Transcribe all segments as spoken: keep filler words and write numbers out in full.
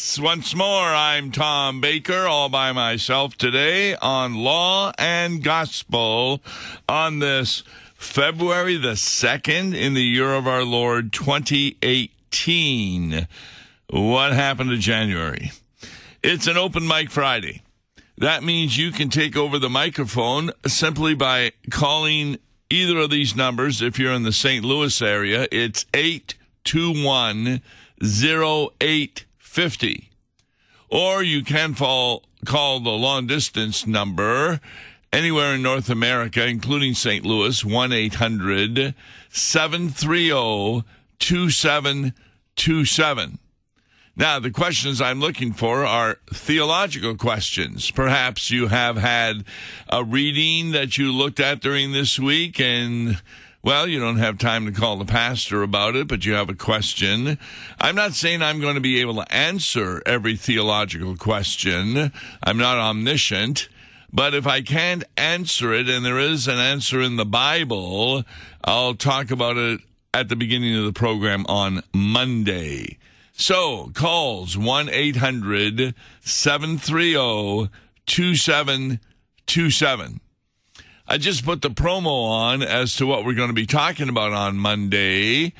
Yes, once more, I'm Tom Baker, all by myself today on Law and Gospel on this February the second in the year of our Lord, twenty eighteen. What happened to January? It's an open mic Friday. That means you can take over the microphone simply by calling either of these numbers. If you're in the Saint Louis area, it's eight two one, zero eight five zero. Or you can fall, call the long-distance number anywhere in North America, including Saint Louis, one eight hundred, seven three zero, two seven two seven. Now, the questions I'm looking for are theological questions. Perhaps you have had a reading that you looked at during this week and, well, you don't have time to call the pastor about it, but you have a question. I'm not saying I'm going to be able to answer every theological question. I'm not omniscient. But if I can't answer it, and there is an answer in the Bible, I'll talk about it at the beginning of the program on Monday. So, calls one eight hundred, seven three zero, two seven two seven. I just put the promo on as to what we're going to be talking about on Monday,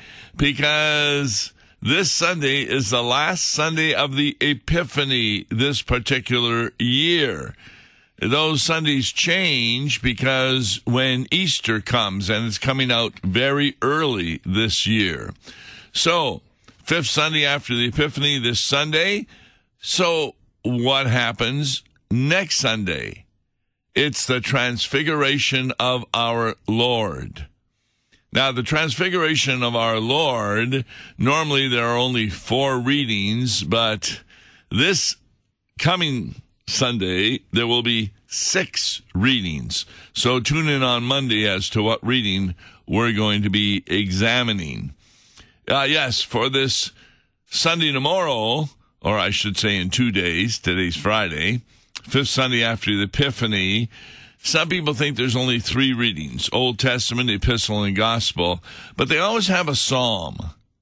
because this Sunday is the last Sunday of the Epiphany this particular year. Those Sundays change because when Easter comes, and it's coming out very early this year. So, fifth Sunday after the Epiphany this Sunday. So what happens next Sunday? It's the Transfiguration of our Lord. Now, the Transfiguration of our Lord, normally there are only four readings, but this coming Sunday, there will be six readings. So tune in on Monday as to what reading we're going to be examining. Uh, yes, for this Sunday tomorrow, or I should say in two days, today's Friday, fifth Sunday after the Epiphany, some people think there's only three readings, Old Testament, Epistle, and Gospel, but they always have a psalm.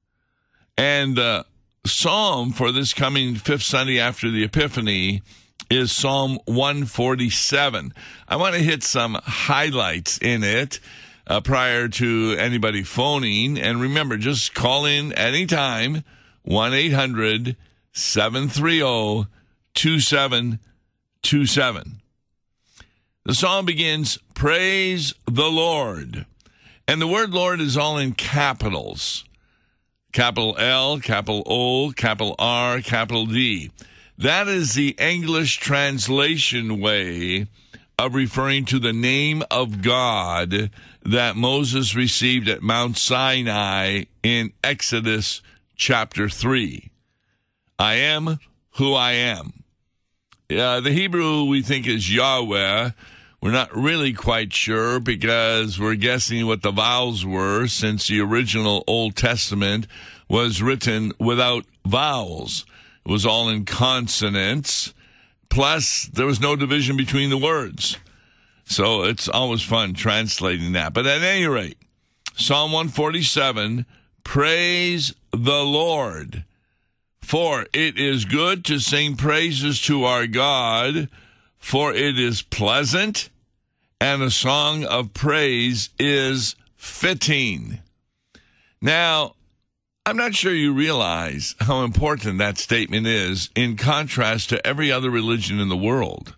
And the uh, psalm for this coming fifth Sunday after the Epiphany is Psalm one forty-seven. I want to hit some highlights in it Uh, prior to anybody phoning. And remember, just call in anytime, one eight hundred, seven three zero, two seven two seven. The psalm begins, "Praise the Lord." And the word Lord is all in capitals. Capital L, capital O, capital R, capital D. That is the English translation way of referring to the name of God that Moses received at Mount Sinai in Exodus chapter three. I am who I am. Uh, the Hebrew we think is Yahweh. We're not really quite sure because we're guessing what the vowels were, since the original Old Testament was written without vowels. It was all in consonants. Plus, there was no division between the words. So it's always fun translating that. But at any rate, Psalm one forty-seven, praise the Lord. For it is good to sing praises to our God, for it is pleasant, and a song of praise is fitting. Now, I'm not sure you realize how important that statement is in contrast to every other religion in the world.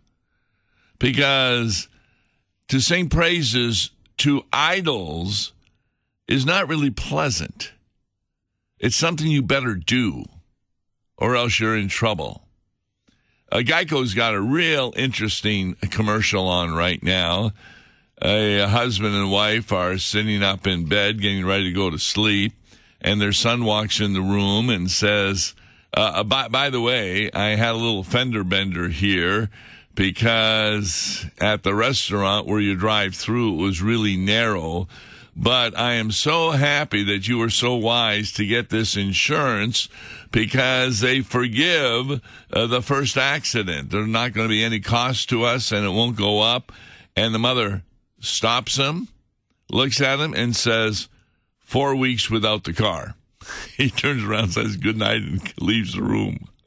Because to sing praises to idols is not really pleasant. It's something you better do, or else you're in trouble. Uh, Geico's got a real interesting commercial on right now. A husband and wife are sitting up in bed, getting ready to go to sleep, and their son walks in the room and says, uh, by, by the way, I had a little fender bender here, because at the restaurant where you drive through, it was really narrow. But I am so happy that you were so wise to get this insurance, because they forgive uh, the first accident. There's not going to be any cost to us, and it won't go up. And the mother stops him, looks at him, and says, four weeks without the car. He turns around, says good night, and leaves the room.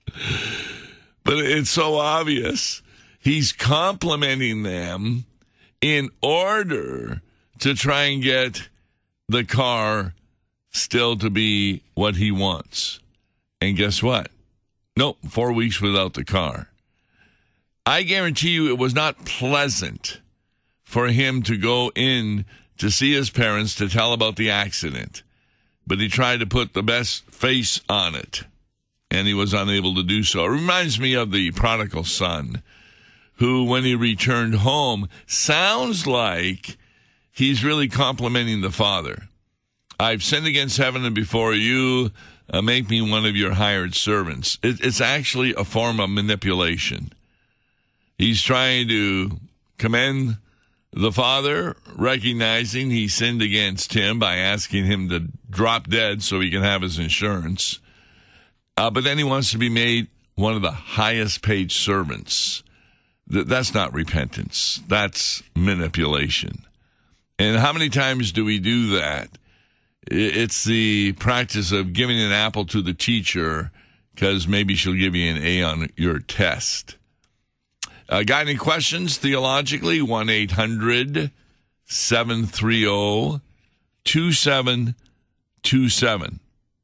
But it's so obvious. He's complimenting them in order to try and get the car still to be what he wants. And guess what? Nope, four weeks without the car. I guarantee you it was not pleasant for him to go in to see his parents to tell about the accident. But he tried to put the best face on it, and he was unable to do so. It reminds me of the prodigal son, who, when he returned home, sounds like he's really complimenting the father. I've sinned against heaven and before you, uh, make me one of your hired servants. It, it's actually a form of manipulation. He's trying to commend the father, recognizing he sinned against him by asking him to drop dead so he can have his insurance. Uh, but then he wants to be made one of the highest paid servants. Th- that's not repentance. That's manipulation. And how many times do we do that? It's the practice of giving an apple to the teacher because maybe she'll give you an A on your test. Uh, got any questions theologically? one eight hundred seven three zero two seven two seven.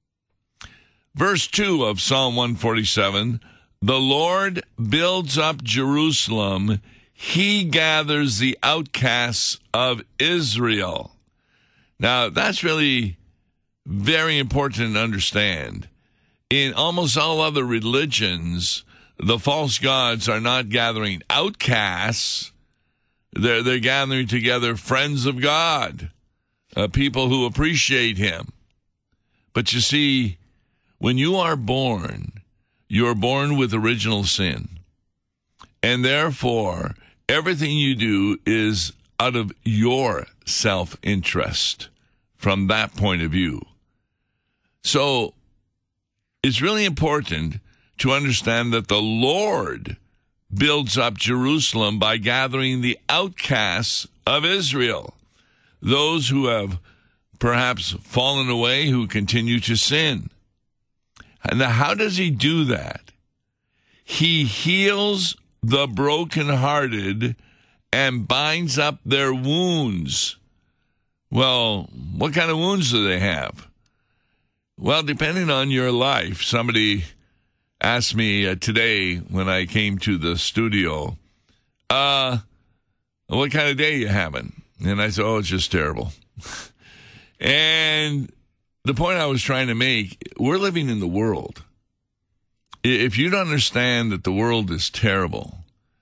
Verse two of Psalm one forty-seven, the Lord builds up Jerusalem. He gathers the outcasts of Israel. Now, that's really very important to understand. In almost all other religions, the false gods are not gathering outcasts. They're, they're gathering together friends of God, uh, people who appreciate him. But you see, when you are born, you're born with original sin. And therefore, everything you do is out of your self-interest from that point of view. So it's really important to understand that the Lord builds up Jerusalem by gathering the outcasts of Israel, those who have perhaps fallen away, who continue to sin. And how does he do that? He heals the brokenhearted and binds up their wounds. Well, what kind of wounds do they have? Well, depending on your life, somebody asked me uh, today when I came to the studio, uh, what kind of day you having? And I said, oh, it's just terrible. And the point I was trying to make, we're living in the world. If you don't understand that the world is terrible,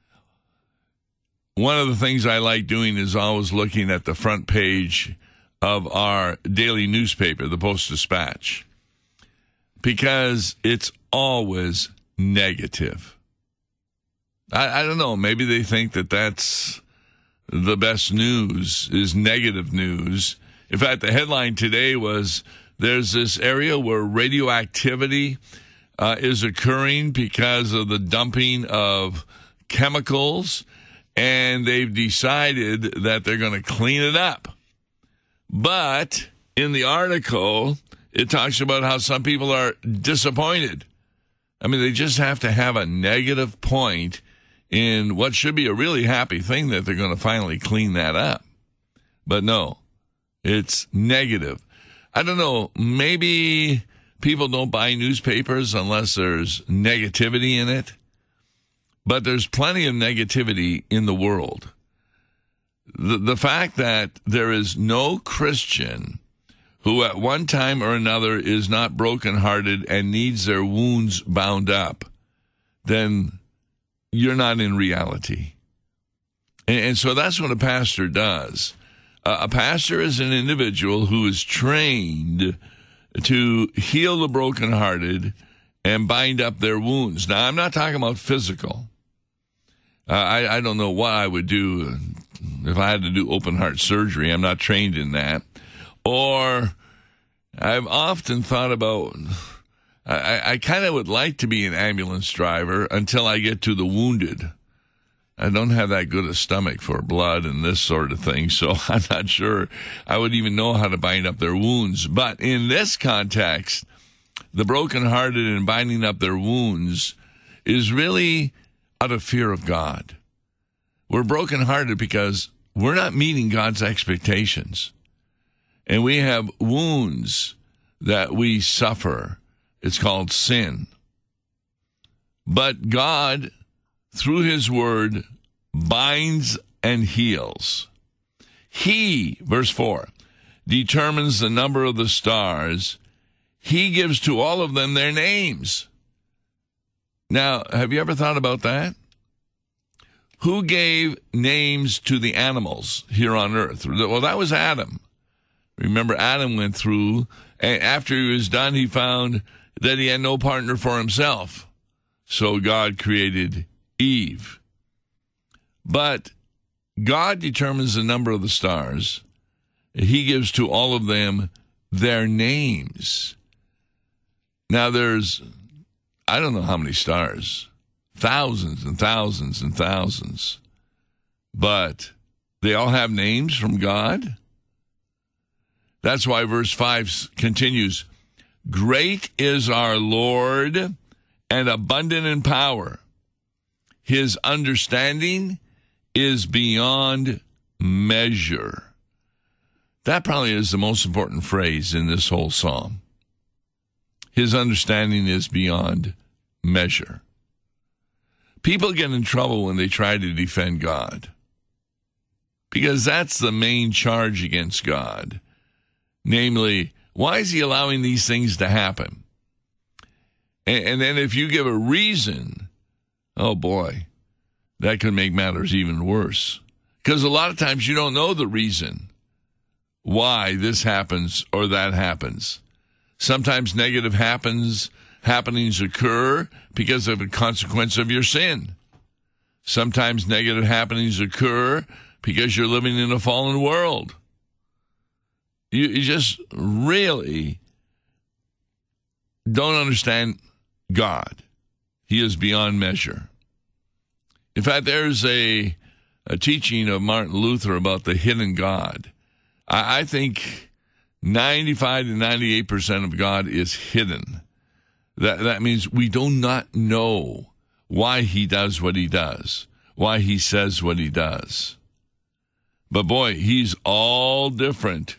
one of the things I like doing is always looking at the front page of our daily newspaper, the Post-Dispatch, because it's always negative. I, I don't know, maybe they think that that's the best news, is negative news. In fact, the headline today was, there's this area where radioactivity uh, is occurring because of the dumping of chemicals, and they've decided that they're going to clean it up. But in the article, it talks about how some people are disappointed. I mean, they just have to have a negative point in what should be a really happy thing that they're going to finally clean that up. But no, it's negative. I don't know, maybe people don't buy newspapers unless there's negativity in it. But there's plenty of negativity in the world. The, the fact that there is no Christian who at one time or another is not brokenhearted and needs their wounds bound up, then you're not in reality. And, and so that's what a pastor does. Uh, a pastor is an individual who is trained to heal the brokenhearted and bind up their wounds. Now, I'm not talking about physical. Uh, I, I don't know what I would do if I had to do open heart surgery. I'm not trained in that. Or I've often thought about, I, I kind of would like to be an ambulance driver until I get to the wounded. I don't have that good a stomach for blood and this sort of thing, so I'm not sure I would even know how to bind up their wounds. But in this context, the brokenhearted and binding up their wounds is really out of fear of God. We're brokenhearted because we're not meeting God's expectations. And we have wounds that we suffer. It's called sin. But God, through his word, binds and heals. He, verse four, determines the number of the stars. He gives to all of them their names. Now, have you ever thought about that? Who gave names to the animals here on earth? Well, that was Adam. Remember, Adam went through, and after he was done, he found that he had no partner for himself. So God created Eve. But God determines the number of the stars. He gives to all of them their names. Now there's, I don't know how many stars, thousands and thousands and thousands, but they all have names from God. That's why verse five continues, great is our Lord and abundant in power. His understanding is beyond measure. That probably is the most important phrase in this whole psalm. His understanding is beyond measure. People get in trouble when they try to defend God, because that's the main charge against God. Namely, why is he allowing these things to happen? And, and then if you give a reason, oh boy, that could make matters even worse. Because a lot of times you don't know the reason why this happens or that happens. Sometimes negative happens, happenings occur because of a consequence of your sin. Sometimes negative happenings occur because you're living in a fallen world. You, you just really don't understand God. He is beyond measure. In fact, there's a, a teaching of Martin Luther about the hidden God. I, I think ninety-five to ninety-eight percent of God is hidden. That, that means we do not know why he does what he does, why he says what he does. But boy, he's all different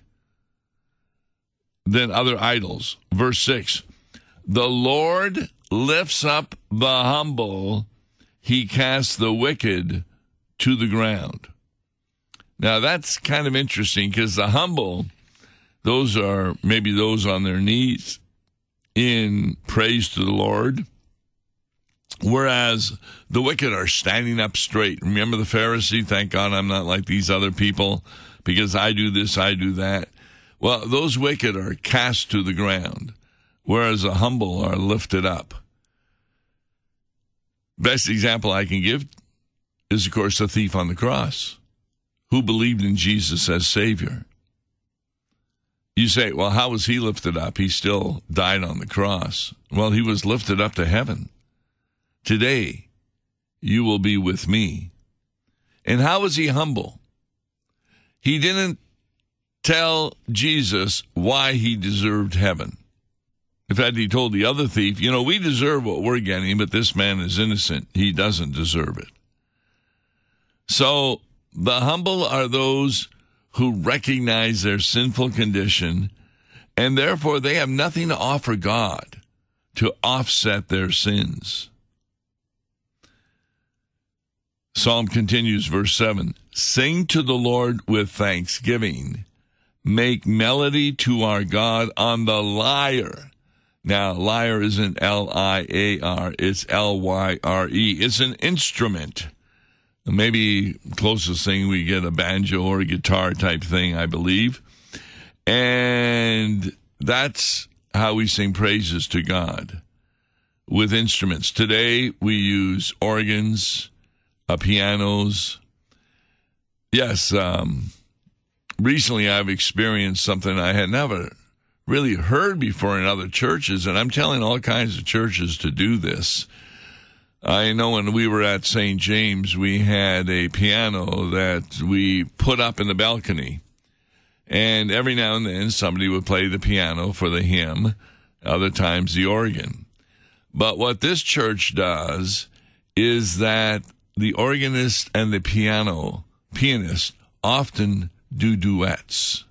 than other idols. Verse six, the Lord lifts up the humble, he casts the wicked to the ground. Now that's kind of interesting, because the humble, those are maybe those on their knees in praise to the Lord, whereas the wicked are standing up straight. Remember the Pharisee? Thank God I'm not like these other people, because I do this, I do that. Well, those wicked are cast to the ground, whereas the humble are lifted up. Best example I can give is, of course, the thief on the cross, who believed in Jesus as Savior. You say, well, how was he lifted up? He still died on the cross. Well, he was lifted up to heaven. Today, you will be with me. And how was he humble? He didn't tell Jesus why he deserved heaven. In fact, he told the other thief, you know, we deserve what we're getting, but this man is innocent. He doesn't deserve it. So the humble are those who recognize their sinful condition, and therefore they have nothing to offer God to offset their sins. Psalm continues, verse seven, sing to the Lord with thanksgiving. Make melody to our God on the lyre. Now, lyre isn't L I A R, it's L Y R E. It's an instrument. Maybe closest thing we get a banjo or a guitar type thing, I believe. And that's how we sing praises to God, with instruments. Today we use organs, uh, pianos. Yes, um, recently I've experienced something I had never really heard before in other churches, and I'm telling all kinds of churches to do this. I know when we were at Saint James, we had a piano that we put up in the balcony. And every now and then, somebody would play the piano for the hymn. other times the organ. But what this church does is that the organist and the piano pianist often do duets.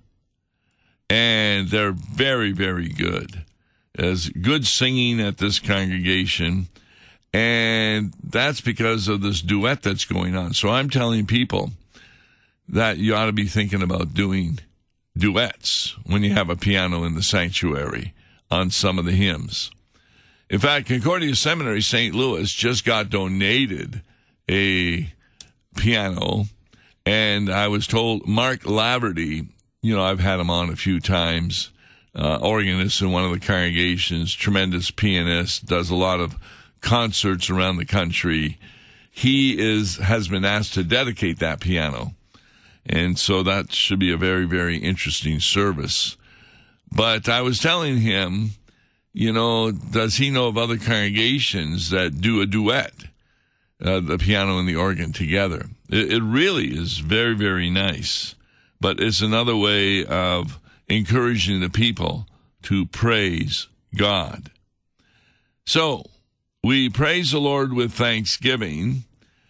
And they're very, very good. There's good singing at this congregation, and that's because of this duet that's going on. So I'm telling people that you ought to be thinking about doing duets when you have a piano in the sanctuary on some of the hymns. In fact, Concordia Seminary Saint Louis just got donated a piano, and I was told Mark Laverty, you know, I've had him on a few times, uh, organist in one of the congregations, tremendous pianist, does a lot of concerts around the country. He is has been asked to dedicate that piano, and so that should be a very, very interesting service. But I was telling him, you know, does he know of other congregations that do a duet, uh, the piano and the organ together? It, it really is very, very nice. But it's another way of encouraging the people to praise God. So, we praise the Lord with thanksgiving.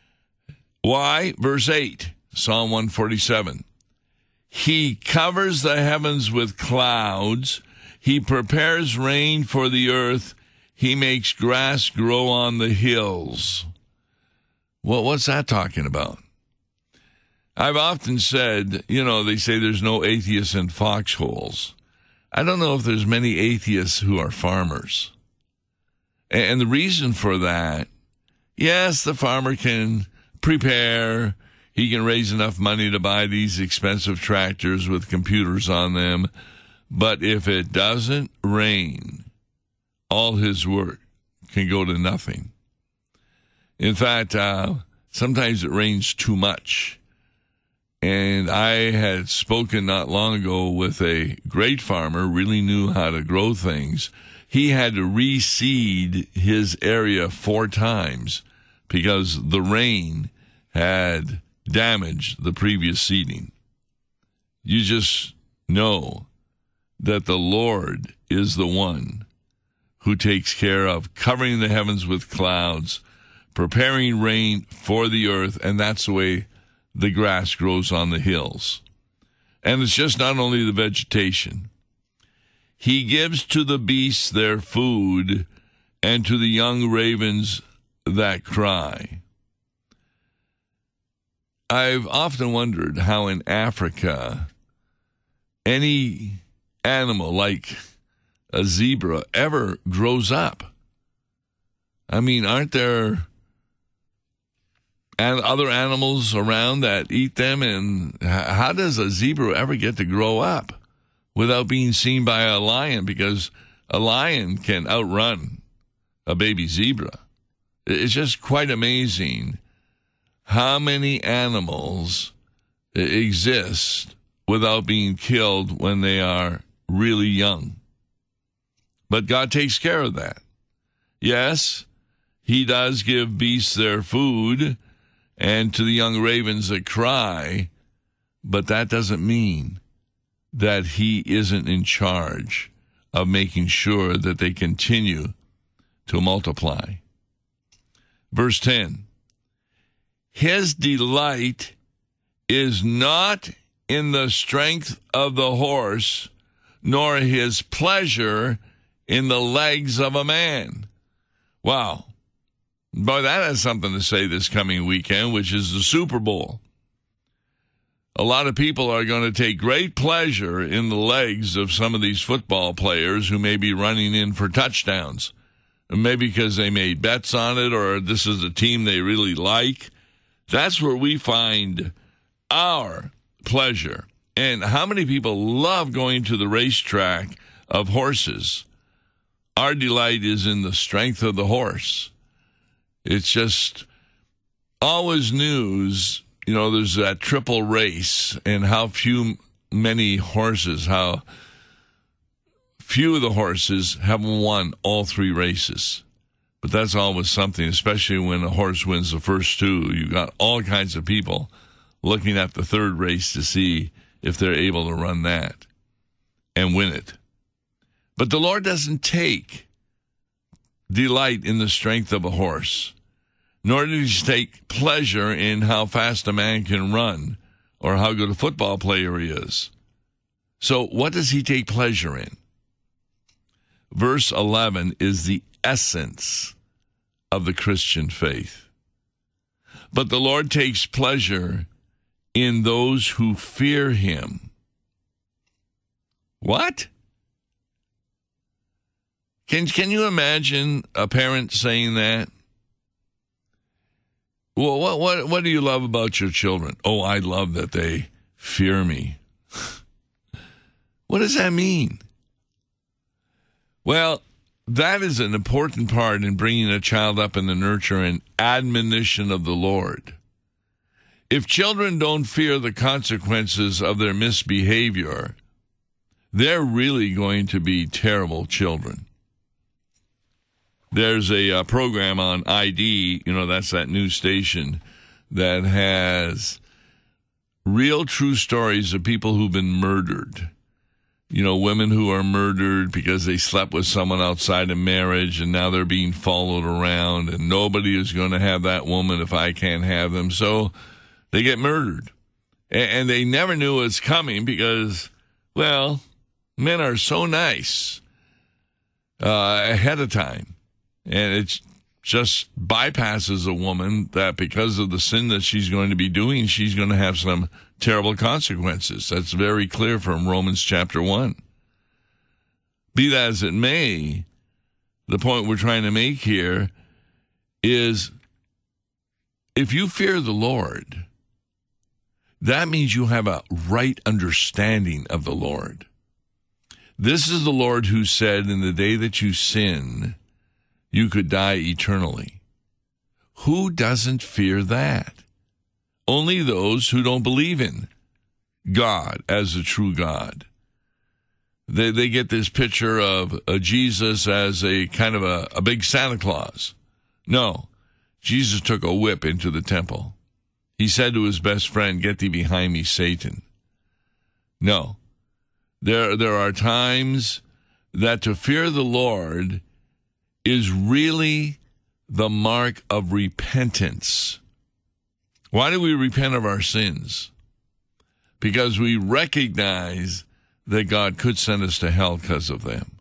Why? Verse eight, Psalm one forty-seven. He covers the heavens with clouds. He prepares rain for the earth. He makes grass grow on the hills. Well, what's that talking about? I've often said, you know, they say there's no atheists in foxholes. I don't know if there's many atheists who are farmers. And the reason for that, yes, the farmer can prepare. He can raise enough money to buy these expensive tractors with computers on them. But if it doesn't rain, all his work can go to nothing. In fact, uh, sometimes it rains too much. And I had spoken not long ago with a great farmer, really knew how to grow things. He had to reseed his area four times because the rain had damaged the previous seeding. You just know that the Lord is the one who takes care of covering the heavens with clouds, preparing rain for the earth, and that's the way the grass grows on the hills. And it's just not only the vegetation. He gives to the beasts their food, and to the young ravens that cry. I've often wondered how in Africa any animal like a zebra ever grows up. I mean, aren't there and other animals around that eat them? And how does a zebra ever get to grow up without being seen by a lion? Because a lion can outrun a baby zebra. It's just quite amazing how many animals exist without being killed when they are really young. But God takes care of that. Yes, he does give beasts their food, and to the young ravens that cry, but that doesn't mean that he isn't in charge of making sure that they continue to multiply. Verse ten, his delight is not in the strength of the horse, nor his pleasure in the legs of a man. Wow. Boy, that has something to say this coming weekend, which is the Super Bowl. A lot of people are going to take great pleasure in the legs of some of these football players who may be running in for touchdowns. Maybe because they made bets on it, or this is a team they really like. That's where we find our pleasure. And how many people love going to the racetrack of horses? Our delight is in the strength of the horse. It's just always news, you know, there's that triple race and how few, many horses, how few of the horses have won all three races. But that's always something, especially when a horse wins the first two. You've got all kinds of people looking at the third race to see if they're able to run that and win it. But the Lord doesn't take delight in the strength of a horse, nor does he take pleasure in how fast a man can run or how good a football player he is. So what does he take pleasure in? Verse eleven is the essence of the Christian faith. But the Lord takes pleasure in those who fear him. What? Can, can you imagine a parent saying that? Well, what, what, what do you love about your children? Oh, I love that they fear me. What does that mean? Well, that is an important part in bringing a child up in the nurture and admonition of the Lord. If children don't fear the consequences of their misbehavior, they're really going to be terrible children. There's a uh, program on I D, you know, that's that news station that has real true stories of people who've been murdered. You know, women who are murdered because they slept with someone outside of marriage and now they're being followed around and nobody is going to have that woman if I can't have them. So they get murdered. And, and they never knew it was coming because, well, men are so nice uh, ahead of time. And it just bypasses a woman that because of the sin that she's going to be doing, she's going to have some terrible consequences. That's very clear from Romans chapter one. Be that as it may, the point we're trying to make here is if you fear the Lord, that means you have a right understanding of the Lord. This is the Lord who said, in the day that you sin, you could die eternally. Who doesn't fear that? Only those who don't believe in God as a true God. They they get this picture of a Jesus as a kind of a, a big Santa Claus. No, Jesus took a whip into the temple. He said to his best friend, "Get thee behind me, Satan." No, there there are times that to fear the Lord is really the mark of repentance. Why do we repent of our sins? Because we recognize that God could send us to hell because of them.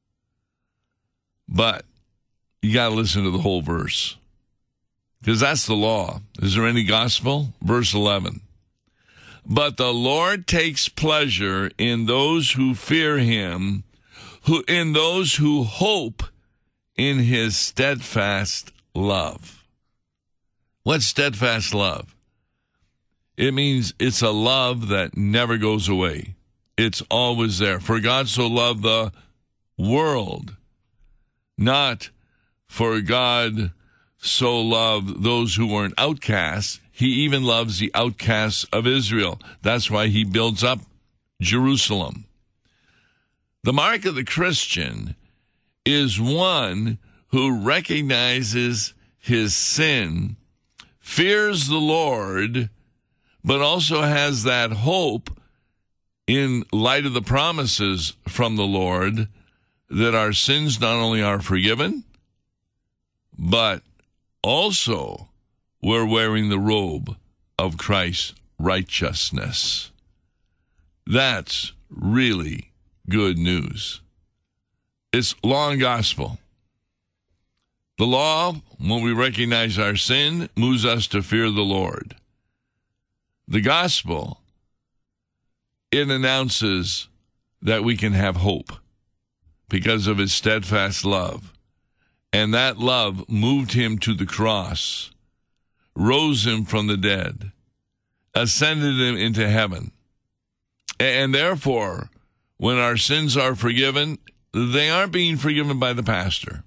But you got to listen to the whole verse, because that's the law. Is there any gospel? Verse eleven. But the Lord takes pleasure in those who fear him, who in those who hope in his steadfast love. What's steadfast love? It means it's a love that never goes away. It's always there. For God so loved the world, not for God so loved those who weren't outcasts. He even loves the outcasts of Israel. That's why he builds up Jerusalem. The mark of the Christian is one who recognizes his sin, fears the Lord, but also has that hope in light of the promises from the Lord that our sins not only are forgiven, but also we're wearing the robe of Christ's righteousness. That's really good news. It's law and gospel. The law, when we recognize our sin, moves us to fear the Lord. The gospel, it announces that we can have hope because of his steadfast love. And that love moved him to the cross, rose him from the dead, ascended him into heaven. And therefore, when our sins are forgiven, they aren't being forgiven by the pastor.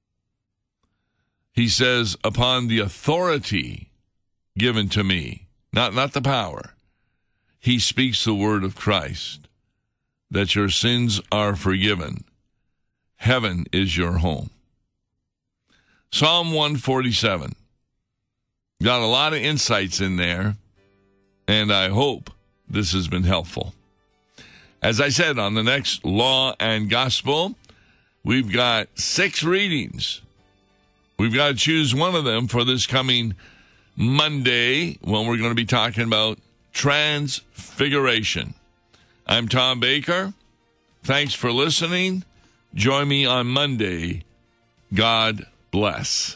He says, upon the authority given to me, not, not the power, he speaks the word of Christ, that your sins are forgiven. Heaven is your home. Psalm one forty-seven. Got a lot of insights in there, and I hope this has been helpful. As I said, on the next Law and Gospel, we've got six readings. We've got to choose one of them for this coming Monday when we're going to be talking about Transfiguration. I'm Tom Baker. Thanks for listening. Join me on Monday. God bless.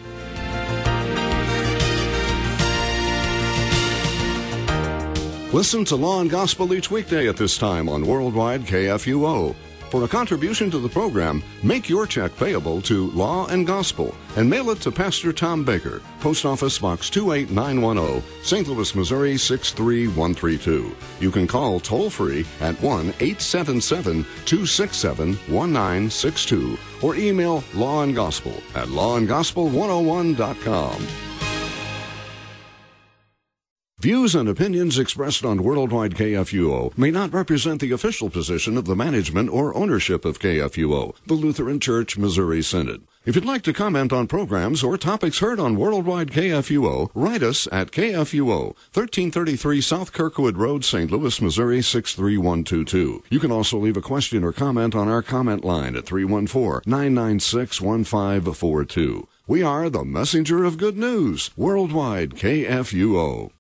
Listen to Law and Gospel each weekday at this time on Worldwide K F U O. For a contribution to the program, make your check payable to Law and Gospel and mail it to Pastor Tom Baker, Post Office Box two eight nine one zero, Saint Louis, Missouri six three one three two. You can call toll-free at one eight seven seven, two six seven, one nine six two or email Law and Gospel at law and gospel one oh one dot com. Views and opinions expressed on Worldwide K F U O may not represent the official position of the management or ownership of K F U O, the Lutheran Church Missouri Synod. If you'd like to comment on programs or topics heard on Worldwide K F U O, write us at K F U O, thirteen thirty-three South Kirkwood Road, Saint Louis, Missouri six three one two two. You can also leave a question or comment on our comment line at three one four, nine nine six, one five four two. We are the messenger of good news, Worldwide K F U O.